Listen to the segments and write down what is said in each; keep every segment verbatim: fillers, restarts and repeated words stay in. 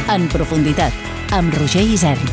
En profunditat, amb Roger Isern.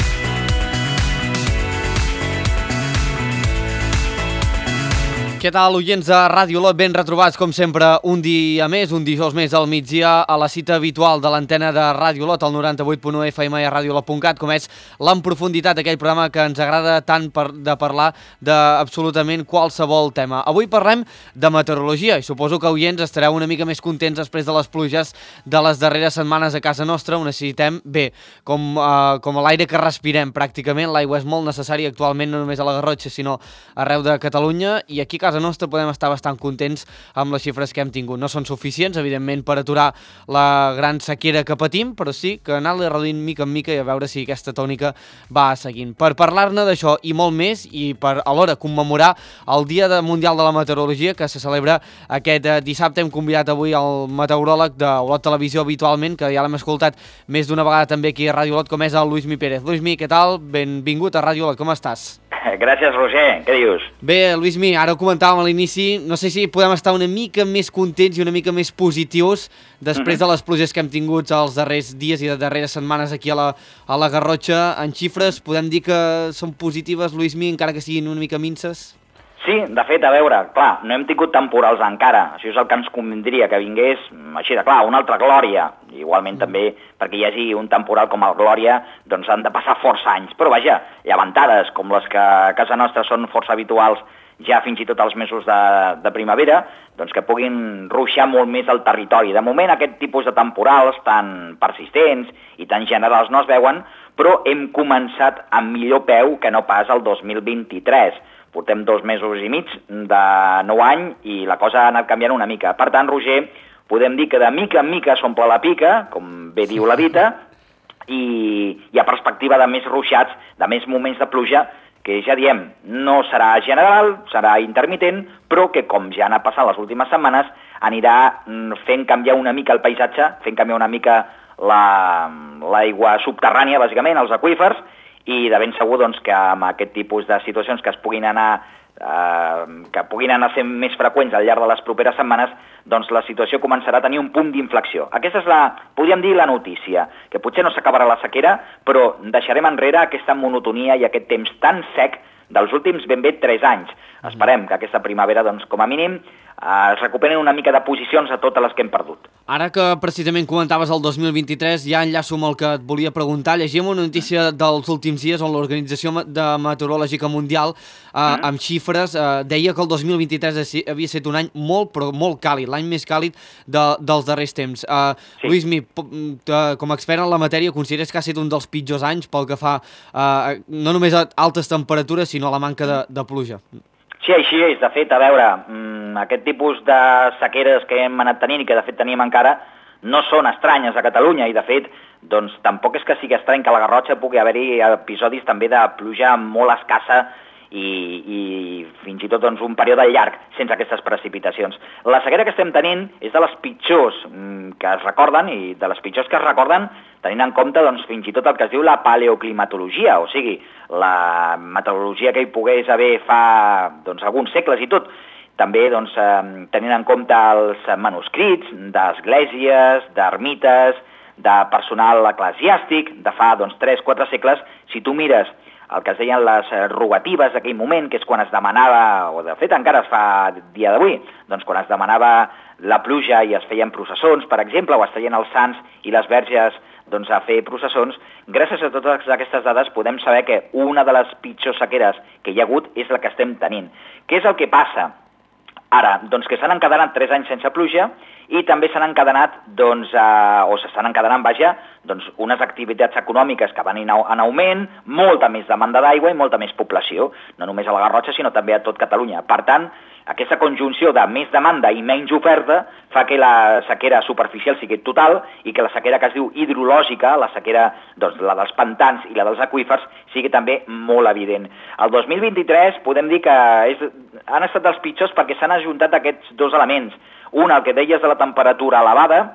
Què tal, oients de Ràdio Olot? Ben retrobats, com sempre, un dia més, un dijous més al migdia, a la cita habitual de l'antena de Ràdio Olot, al noranta-vuit punt u F M i a ràdio olot punt cat, com és l'En Profunditat, aquell programa que ens agrada tant per, de parlar d'absolutament qualsevol tema. Avui parlem de meteorologia i suposo que, oients, estareu una mica més contents després de les pluges de les darreres setmanes a casa nostra. Ho necessitem bé, com, uh, com l'aire que respirem, pràcticament. L'aigua és molt necessària actualment, no només a la Garrotxa, sinó arreu de Catalunya, i aquí a casa nostra podem estar bastant contents amb les xifres que hem tingut. No són suficients, evidentment, per aturar la gran sequera que patim, però sí que anar-li reduint mica en mica i a veure si aquesta tònica va seguint. Per parlar-ne d'això i molt més, i per alhora commemorar el Dia Mundial de la Meteorologia, que se celebra aquest dissabte, hem convidat avui el meteoròleg de Olot Televisió habitualment, que ja l'hem escoltat més d'una vegada també aquí a Ràdio Olot, com és el Luismi Pérez. Luismi, què tal? Benvingut a Ràdio Olot, com estàs? Gràcies, Roger. Què dius? Bé, Luismi, ara ho comentàvem a l'inici, no sé si podem estar una mica més contents i una mica més positius després de les pluges que hem tingut els darrers dies i de darreres setmanes aquí a la, a la Garrotxa. En xifres, podem dir que són positives, Luismi, encara que siguin una mica minces? Sí, de fet, a veure, clar, no hem tingut temporals encara, això és el que ens convindria, que vingués, així de clar, una altra Glòria, igualment mm. també, perquè hi hagi un temporal com el Glòria, doncs han de passar força anys, però vaja, llevantades, com les que a casa nostra són força habituals, ja fins i tot als mesos de, de primavera, doncs que puguin ruixar molt més el territori. De moment aquest tipus de temporals tan persistents i tan generals no es veuen, però hem començat amb millor peu que no pas el dos mil vint-i-tres. Portem dos mesos i mig de nou any i la cosa ha anat canviant una mica. Per tant, Roger, podem dir que de mica en mica s'omple la pica, com bé diu la dita, i hi ha perspectiva de més ruixats, de més moments de pluja, que ja diem, no serà general, serà intermitent, però que, com ja ha passat les últimes setmanes, anirà fent canviar una mica el paisatge, fent canviar una mica l'aigua subterrània, bàsicament, els aqüífers, i de ben segur doncs, que amb aquest tipus de situacions que es puguin anar eh, que puguin anar sent més freqüents al llarg de les properes setmanes, doncs la situació començarà a tenir un punt d'inflexió. Aquesta és la, podríem dir, la notícia, que potser no s'acabarà la sequera, però deixarem enrere aquesta monotonia i aquest temps tan sec dels últims ben bé tres anys. Esperem que aquesta primavera, doncs, com a mínim, es recuperen una mica de posicions a totes les que hem perdut. Ara que precisament comentaves el dos mil vint-i-tres, ja enllaço amb el que et volia preguntar. Llegíem una notícia dels últims dies on l'Organització de Meteorològica Mundial, eh, mm. amb xifres, eh, deia que el dos mil vint-i-tres havia estat un any molt, però molt càlid, l'any més càlid de, dels darrers temps. Eh, sí. Luismi, com a expert en la matèria, consideres que ha estat un dels pitjors anys pel que fa eh, no només a altes temperatures, sinó a la manca de, de pluja? Sí, així és. De fet, a veure, aquest tipus de sequeres que hem anat tenint i que de fet tenim encara no són estranyes a Catalunya i de fet doncs, tampoc és que sigui estrany que a la Garrotxa pugui haver-hi episodis també de pluja molt escassa i, i fins i tot doncs, un període llarg sense aquestes precipitacions. La sequera que estem tenint és de les pitjors que es recorden i de les pitjors que es recorden tenint en compte doncs, fins i tot el que es diu la paleoclimatologia, o sigui, la meteorologia que hi pogués haver fa doncs, alguns segles i tot. També doncs, eh, tenint en compte els manuscrits d'esglésies, d'ermites, de personal eclesiàstic de fa doncs, tres quatre segles, si tu mires el que es deien les rogatives d'aquell moment, que és quan es demanava, o de fet encara es fa dia d'avui, doncs quan es demanava la pluja i es feien processons, per exemple, o es feien els sants i les verges doncs, a fer processons, gràcies a totes aquestes dades podem saber que una de les pitjors sequeres que hi ha hagut és la que estem tenint. Què és el que passa ara? Doncs que s'han encadenat tres anys sense pluja i també s'han encadenat, doncs, eh, o s'estan encadenant, vaja, doncs, unes activitats econòmiques que van en augment, molta més demanda d'aigua i molta més població, no només a la Garrotxa, sinó també a tot Catalunya. Per tant, aquesta conjunció de més demanda i menys oferta fa que la sequera superficial sigui total i que la sequera que es diu hidrològica, la sequera, doncs, la dels pantans i la dels aqüífers, sigui també molt evident. El dos mil vint-i-tres podem dir que és, han estat dels pitjors perquè s'han ajuntat aquests dos elements. Un, el que deies de la temperatura elevada,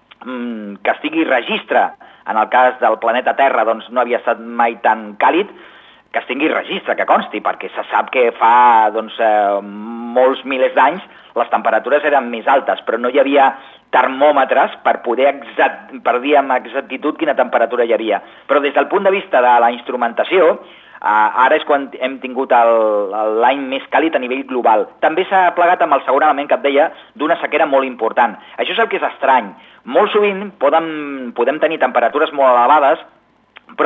que estigui registre, en el cas del planeta Terra doncs no havia estat mai tan càlid, que es tingui registre, que consti, perquè se sap que fa doncs, eh, molts milers d'anys les temperatures eren més altes, però no hi havia termòmetres per poder exact, per dir amb exactitud quina temperatura hi havia. Però des del punt de vista de la instrumentació, Uh, ara és quan hem tingut l'any més càlid a nivell global. També s'ha plegat amb el segon element que et deia d'una sequera molt important. Això és el que és estrany. Molt sovint podem, podem tenir temperatures molt elevades, però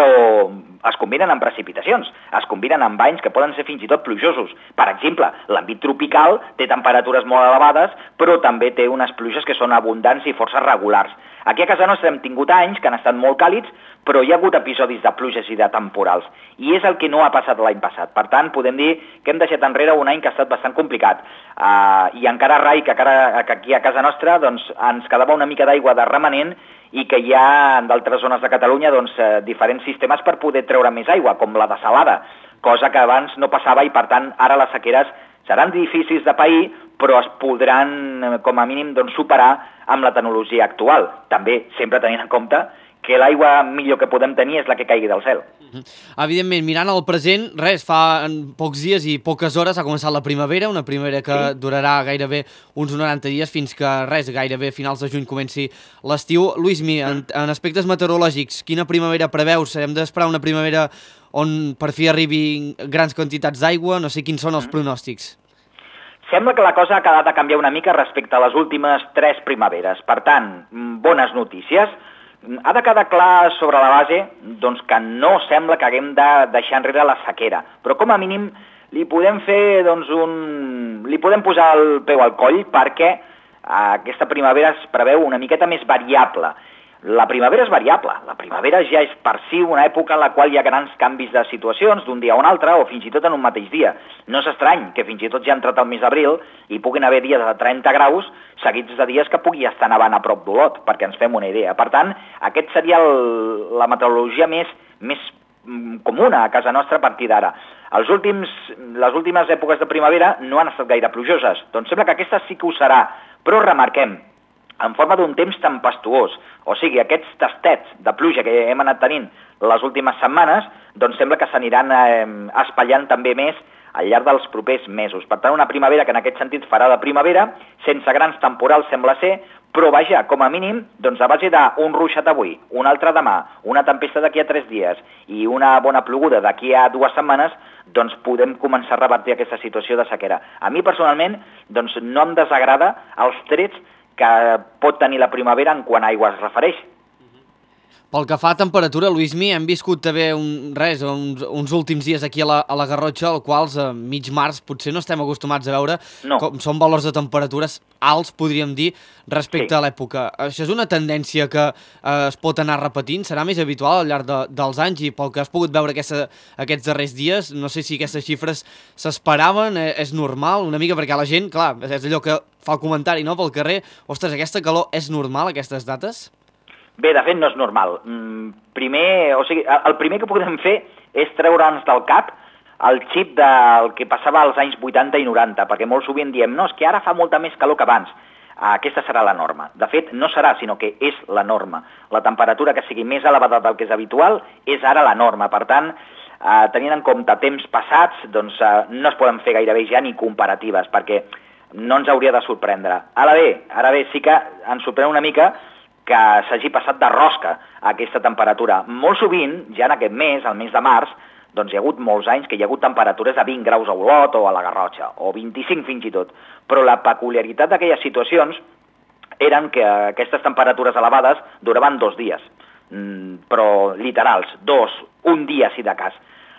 es combinen amb precipitacions, es combinen amb banys que poden ser fins i tot plujosos. Per exemple, l'àmbit tropical té temperatures molt elevades, però també té unes pluges que són abundants i força regulars. Aquí a casa nostra hem tingut anys que han estat molt càlids, però hi ha hagut episodis de pluges i de temporals, i és el que no ha passat l'any passat. Per tant, podem dir que hem deixat enrere un any que ha estat bastant complicat. Uh, I encara rai que, cara, que aquí a casa nostra doncs, ens quedava una mica d'aigua de remanent i que hi ha en d'altres zones de Catalunya doncs, eh, diferents sistemes per poder treure més aigua, com la dessalada, cosa que abans no passava i, per tant, ara les sequeres seran difícils de pair, però es podran, com a mínim, doncs, superar amb la tecnologia actual. També, sempre tenint en compte que l'aigua millor que podem tenir és la que caigui del cel. Uh-huh. Evidentment, mirant al present, res, fa pocs dies i poques hores ha començat la primavera, una primavera que sí. durarà gairebé uns noranta dies fins que, res, gairebé a finals de juny comenci l'estiu. Luismi, en, en aspectes meteorològics, quina primavera preveus? Hem d'esperar una primavera on per fi arribi grans quantitats d'aigua? No sé quins són els pronòstics. Sembla que la cosa ha quedat de canviar una mica respecte a les últimes tres primaveres. Per tant, bones notícies. Ha de quedar clar sobre la base doncs, que no sembla que haguem de deixar enrere la sequera, però com a mínim li podem fer doncs, un... li podem posar el peu al coll perquè aquesta primavera es preveu una miqueta més variable. La primavera és variable, la primavera ja és per si una època en la qual hi ha grans canvis de situacions d'un dia a un altre o fins i tot en un mateix dia. No és estrany que fins i tot ja ha entrat el mes d'abril i puguin haver dies de trenta graus seguits de dies que pugui estar nevant a prop d'Olot, perquè ens fem una idea. Per tant, aquest seria el, la meteorologia més, més comuna a casa nostra a partir d'ara. Els últims, les últimes èpoques de primavera no han estat gaire plujoses, doncs sembla que aquesta sí que ho serà, però remarquem, en forma d'un temps tempestuós. O sigui, aquests tastets de pluja que hem anat tenint les últimes setmanes, doncs sembla que s'aniran eh, espatllant també més al llarg dels propers mesos. Per tant, una primavera que en aquest sentit farà de primavera, sense grans temporals sembla ser, però vaja, com a mínim, doncs a base d'un ruixat avui, un altre demà, una tempesta d'aquí a tres dies i una bona ploguda d'aquí a dues setmanes, doncs podem començar a revertir aquesta situació de sequera. A mi personalment doncs no em desagrada els trets que pot tenir la primavera en quant a aigua es refereix. Pel que fa a temperatura, Luismi, hem viscut també un, res, uns, uns últims dies aquí a la, a la Garrotxa, als quals a mig març potser no estem acostumats a veure, no. Com són valors de temperatures alts, podríem dir, respecte sí. a l'època. Això és una tendència que eh, es pot anar repetint? Serà més habitual al llarg de, dels anys? I pel que has pogut veure aquesta, aquests darrers dies, no sé si aquestes xifres s'esperaven, eh, és normal, una mica, perquè la gent, clar, és allò que fa el comentari, no?, pel carrer, ostres, aquesta calor és normal, aquestes dates? Bé, de fet no és normal. Primer, o sigui, el primer que podem fer és treure'ns del cap el xip del que passava als anys vuitanta i noranta, perquè molt sovint diem, no, és que ara fa molta més calor que abans. Aquesta serà la norma. De fet, no serà, sinó que és la norma. La temperatura que sigui més elevada del que és habitual és ara la norma. Per tant, eh, tenint en compte temps passats, doncs eh, no es poden fer gairebé ja ni comparatives, perquè no ens hauria de sorprendre. Ara bé, ara bé, sí que ens sorprèn una mica que s'hagi passat de rosca a aquesta temperatura. Molt sovint, ja en aquest mes, el mes de març, doncs hi ha hagut molts anys que hi ha hagut temperatures de vint graus a Olot o a la Garrotxa, o vint-i-cinc fins i tot. Però la peculiaritat d'aquelles situacions eren que aquestes temperatures elevades duraven dos dies, però literals, dos, un dia si de cas.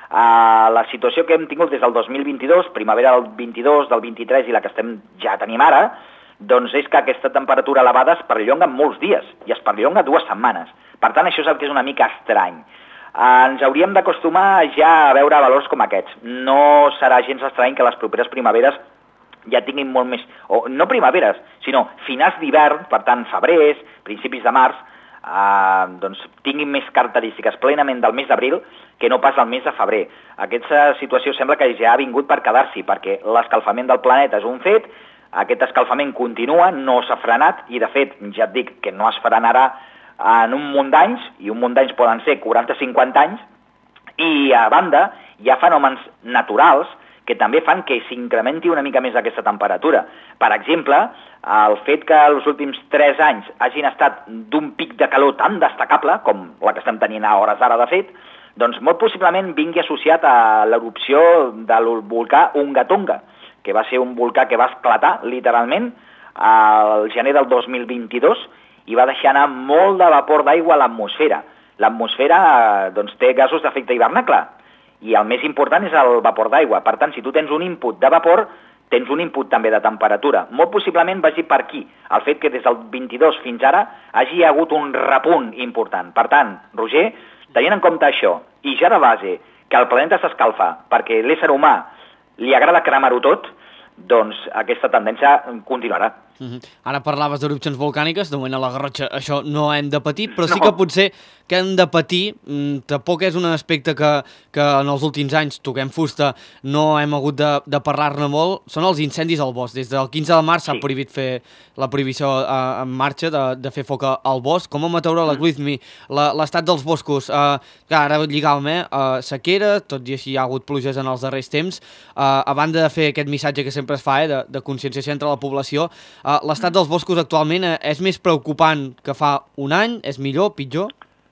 Uh, la situació que hem tingut des del dos mil vint-i-dos, primavera del vint-i-dos, del vint-i-tres i la que estem ja tenim ara, doncs és que aquesta temperatura elevada es perllonga molts dies i es perllonga dues setmanes. Per tant, això és el que és una mica estrany. Ens hauríem d'acostumar ja a veure valors com aquests. No serà gens estrany que les properes primaveres ja tinguin molt més, o no primaveres, sinó finals d'hivern, per tant, febrers, principis de març, eh, doncs tinguin més característiques plenament del mes d'abril que no pas del mes de febrer. Aquesta situació sembla que ja ha vingut per quedar-s'hi, perquè l'escalfament del planeta és un fet, aquest escalfament continua, no s'ha frenat i, de fet, ja et dic que no es frenarà en un munt d'anys, i un munt d'anys poden ser quaranta a cinquanta anys, i a banda hi ha fenòmens naturals que també fan que s'incrementi una mica més aquesta temperatura. Per exemple, el fet que els últims tres anys hagin estat d'un pic de calor tan destacable, com la que estem tenint a hores d'ara, de fet, doncs molt possiblement vingui associat a l'erupció del volcà Unga Tonga, que va ser un volcà que va esclatar, literalment, al gener del dos mil vint-i-dos i va deixar anar molt de vapor d'aigua a l'atmosfera. L'atmosfera doncs, té gasos d'efecte hivernacle, i el més important és el vapor d'aigua. Per tant, si tu tens un input de vapor, tens un input també de temperatura. Molt possiblement vagi per aquí, el fet que des del vint-i-dos fins ara hagi hagut un repunt important. Per tant, Roger, tenint en compte això, i ja de base que el planeta s'escalfa perquè l'ésser humà li agrada cremar-ho tot, doncs aquesta tendència continuarà. Uh-huh. Ara parlaves d'erupcions volcàniques, de moment a la Garrotxa això no hem de patir, però sí no. que potser que hem de patir, mm, tampoc és un aspecte que, que en els últims anys toquem fusta, no hem hagut de, de parlar-ne molt, són els incendis al bosc. Des del quinze de març s'ha sí. prohibit fer la prohibició eh, en marxa de, de fer foc al bosc. Com a meteoròleg, mm. Luismi, l'estat dels boscos, eh, que ara lligàvem, eh, eh, sequera, tot i així hi ha hagut pluges en els darrers temps, eh, a banda de fer aquest missatge que sempre es fa, eh, de, de conscienciació entre la població, eh, l'estat dels boscos actualment eh, és més preocupant que fa un any? És millor, pitjor?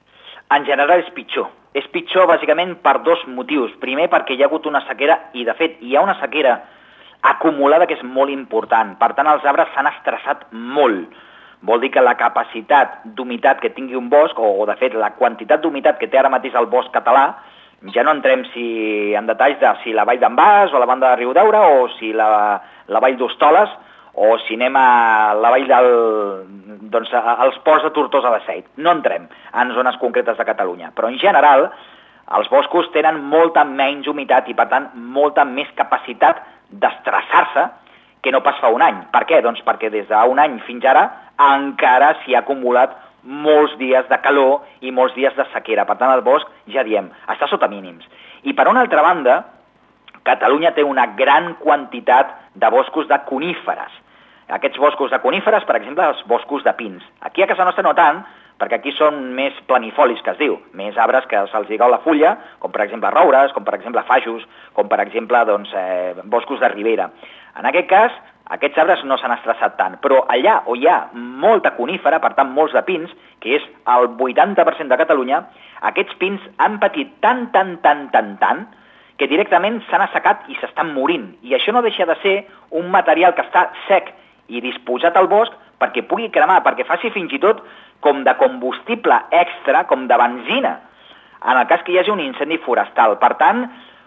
En general és pitjor. És pitjor bàsicament per dos motius. Primer perquè hi ha hagut una sequera, i de fet hi ha una sequera acumulada que és molt important. Per tant, els arbres s'han estressat molt. Vol dir que la capacitat d'humitat que tingui un bosc, o, o de fet la quantitat d'humitat que té ara mateix el bosc català, ja no entrem si, en detalls de si la vall d'en Bas o la banda de Riudaura o si la, la vall d'Hostoles o si anem a la vall del, doncs, als ports de Tortosa de Seit. No entrem en zones concretes de Catalunya, però en general els boscos tenen molta menys humitat i per tant molta més capacitat d'estressar-se que no pas fa un any. Per què? Doncs perquè des d'un any fins ara encara s'hi ha acumulat molts dies de calor i molts dies de sequera. Per tant, el bosc, ja diem, està sota mínims. I per una altra banda, Catalunya té una gran quantitat de boscos de coníferes. Aquests boscos de coníferes, per exemple, els boscos de pins. Aquí a casa nostra no tant, perquè aquí són més planifolis, que es diu, més arbres que se'ls cau la fulla, com per exemple roures, com per exemple fajos, com per exemple doncs, eh, boscos de ribera. En aquest cas, aquests arbres no s'han estressat tant, però allà on hi ha molta conífera, per tant molts de pins, que és el vuitanta per cent de Catalunya, aquests pins han patit tant, tant, tant, tant, tant, que directament s'han assecat i s'estan morint. I això no deixa de ser un material que està sec i disposat al bosc perquè pugui cremar, perquè faci fins i tot com de combustible extra, com de benzina, en el cas que hi hagi un incendi forestal. Per tant,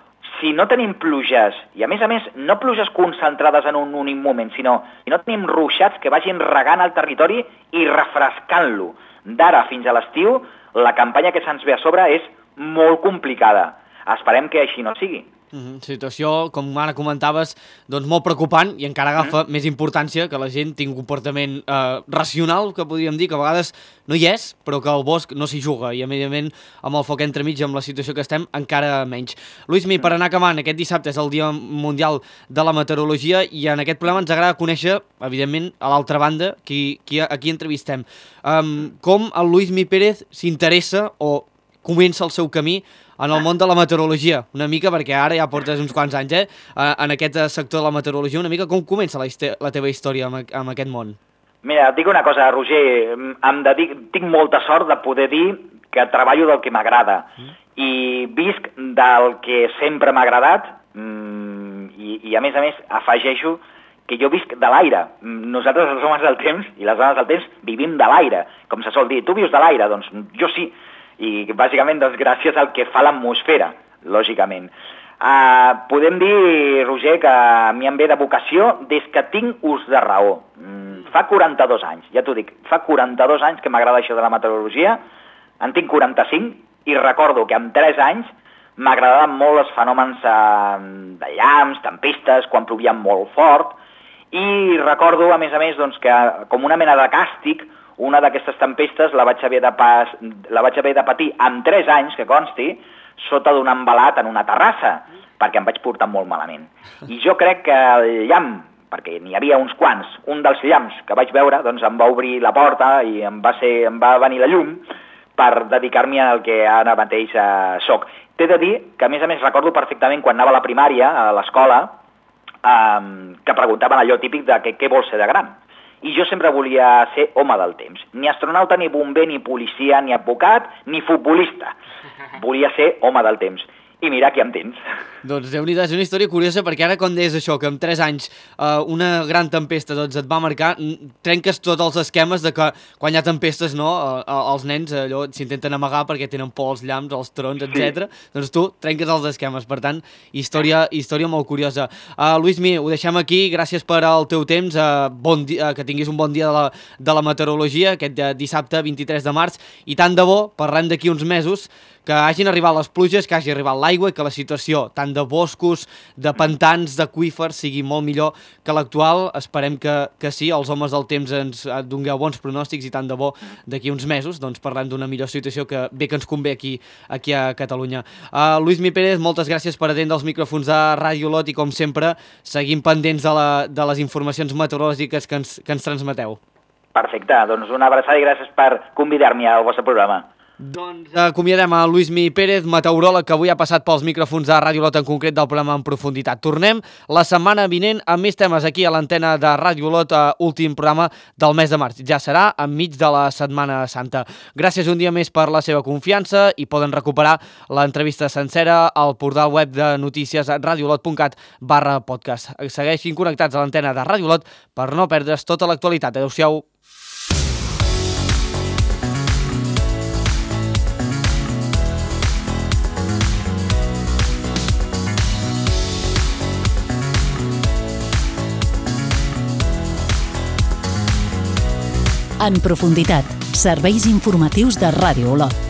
si no tenim pluges, i a més a més no pluges concentrades en un únic moment, sinó si no tenim ruixats que vagin regant el territori i refrescant-lo d'ara fins a l'estiu, la campanya que se'ns ve a sobre és molt complicada. Esperem que així no sigui. Mm-hmm. Situació, com ara comentaves, doncs molt preocupant i encara agafa mm. més importància que la gent tingui un comportament eh, racional, que podríem dir, que a vegades no hi és, però que al bosc no s'hi juga i, evidentment, amb el foc entremig, amb la situació que estem, encara menys. Luismi, per anar acabant, aquest dissabte és el Dia Mundial de la Meteorologia i en aquest programa ens agrada conèixer, evidentment, a l'altra banda, qui, qui, a qui entrevistem. Um, com el Luismi Pérez s'interessa o comença el seu camí en el món de la meteorologia, una mica, perquè ara ja portes uns quants anys, eh, en aquest sector de la meteorologia, una mica com comença la, la teva història amb, amb aquest món? Mira, et dic una cosa, Roger, em dedic, tinc molta sort de poder dir que treballo del que m'agrada mm. i visc del que sempre m'ha agradat i, i a més a més afegeixo que jo visc de l'aire. Nosaltres, els homes del temps i les dones del temps, vivim de l'aire, com se sol dir. Tu vius de l'aire? Doncs jo sí. I bàsicament doncs, gràcies al que fa l'atmosfera, lògicament. Uh, podem dir, Roger, que a mi em ve de vocació des que tinc ús de raó. Mm, fa quaranta-dos anys, ja t'ho dic, fa quaranta-dos anys que m'agrada això de la meteorologia, en tinc quaranta-cinc i recordo que amb tres anys m'agradaven molt els fenòmens uh, de llamps, tempestes, quan plovia molt fort, i recordo, a més a més, doncs, que com una mena de càstig, una d'aquestes tempestes la vaig, haver de pas, la vaig haver de patir amb tres anys, que consti, sota d'un embalat en una terrassa, perquè em vaig portar molt malament. I jo crec que el llamp, perquè n'hi havia uns quants, un dels llamps que vaig veure, doncs em va obrir la porta i em va, ser, em va venir la llum, per dedicar-m'hi al que ara mateix eh, soc. T'he de dir que, a més a més, recordo perfectament quan anava a la primària, a l'escola, eh, que preguntaven allò típic de què, què vols ser de gran. I jo sempre volia ser home del temps. Ni astronauta, ni bomber, ni policia, ni advocat, ni futbolista. Volia ser home del temps. I mira, aquí em tens. Doncs Déu-n'hi-do, és una història curiosa, perquè ara quan deies això, que amb tres anys eh, una gran tempesta doncs, et va marcar, trenques tots els esquemes de que quan hi ha tempestes, no, eh, els nens allò s'intenten amagar perquè tenen por als llamps, als trons, etcètera. Sí. Doncs tu trenques els esquemes, per tant, història, història molt curiosa. Uh, Luismi, ho deixem aquí, gràcies per al teu temps, uh, bon dia, uh, que tinguis un bon dia de la, de la meteorologia, aquest uh, dissabte vint-i-tres de març, i tant de bo, parlem d'aquí uns mesos, que hagin arribat les pluges, que hagi arribat l'aigua i que la situació, tant de boscos, de pantans, d'aqüífers, sigui molt millor que l'actual. Esperem que, que sí, els homes del temps ens dongueu bons pronòstics i tant de bo d'aquí uns mesos doncs parlem d'una millor situació que bé que ens convé aquí, aquí a Catalunya. Uh, Luismi Pérez, moltes gràcies per atendre els micròfons de Ràdio Olot i com sempre seguim pendents de, la, de les informacions meteorològiques que ens, que ens transmeteu. Perfecte, doncs una abraçada i gràcies per convidar-me al vostre programa. Doncs acomiadem a Luismi Pérez, meteoròleg, que avui ha passat pels micròfons de Ràdio Olot, en concret del programa En Profunditat. Tornem la setmana vinent amb més temes aquí a l'antena de Ràdio Olot, últim programa del mes de març. Ja serà enmig de la Setmana Santa. Gràcies un dia més per la seva confiança i poden recuperar l'entrevista sencera al portal web de notícies radiolot punt cat barra podcast. Segueixin connectats a l'antena de Ràdio Olot per no perdre's tota l'actualitat. Adéu-siau. En profunditat, serveis informatius de Ràdio Olot.